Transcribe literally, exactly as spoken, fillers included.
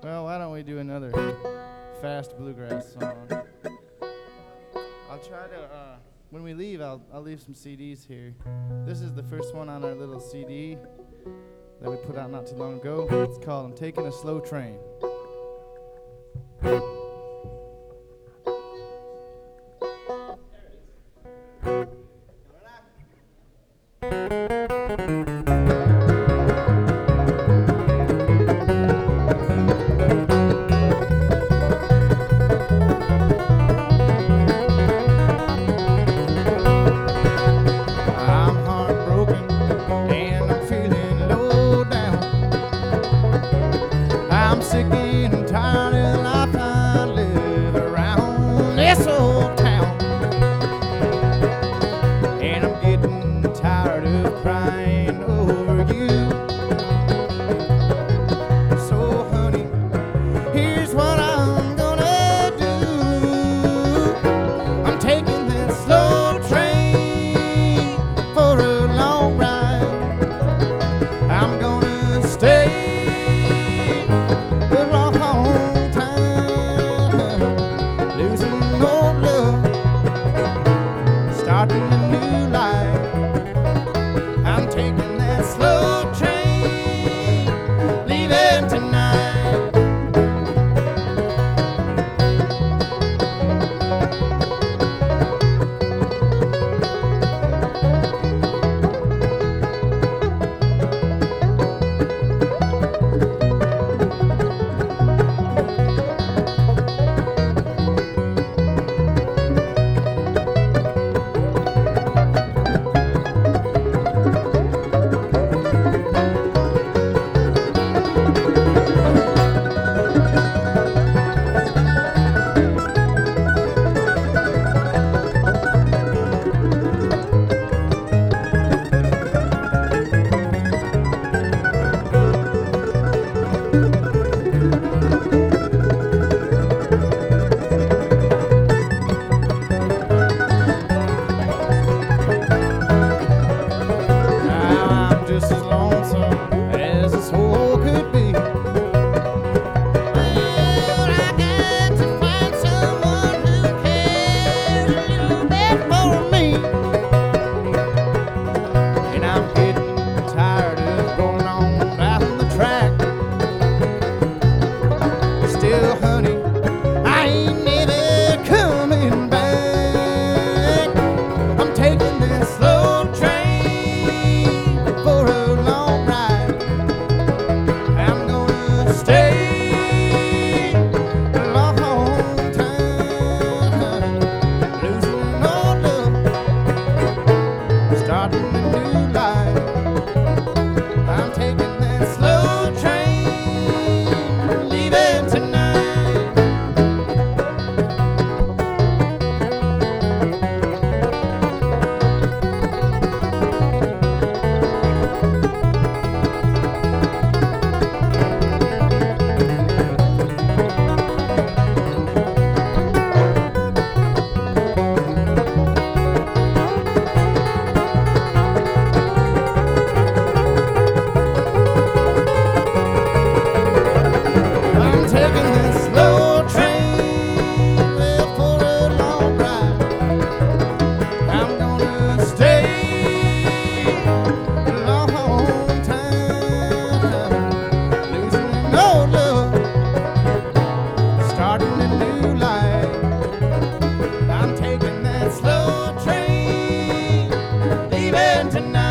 Well, why don't we do another fast bluegrass song? I'll try to, uh, when we leave, I'll, I'll leave some C Ds here. This is the first one on our little C D that we put out not too long ago. It's called I'm Taking a Slow Train. Sick and tired of life I live around this old town, and I'm getting tired of crying over you. So honey, here's what I'm gonna do. I'm taking that slow train for a long ride. I'm gonna stay starting a new life. I'm taking that slow train, leaving tonight. Just as lonesome as this whole could be. Well, I got to find someone who cares a little bit for me, and I'm getting tired of going on down the track. Still, honey, I ain't never coming back. I'm taking this slow train for a long ride. I'm gonna stay a long time, losing all love, starting a new life. I'm taking that slow train, leaving tonight. Tonight.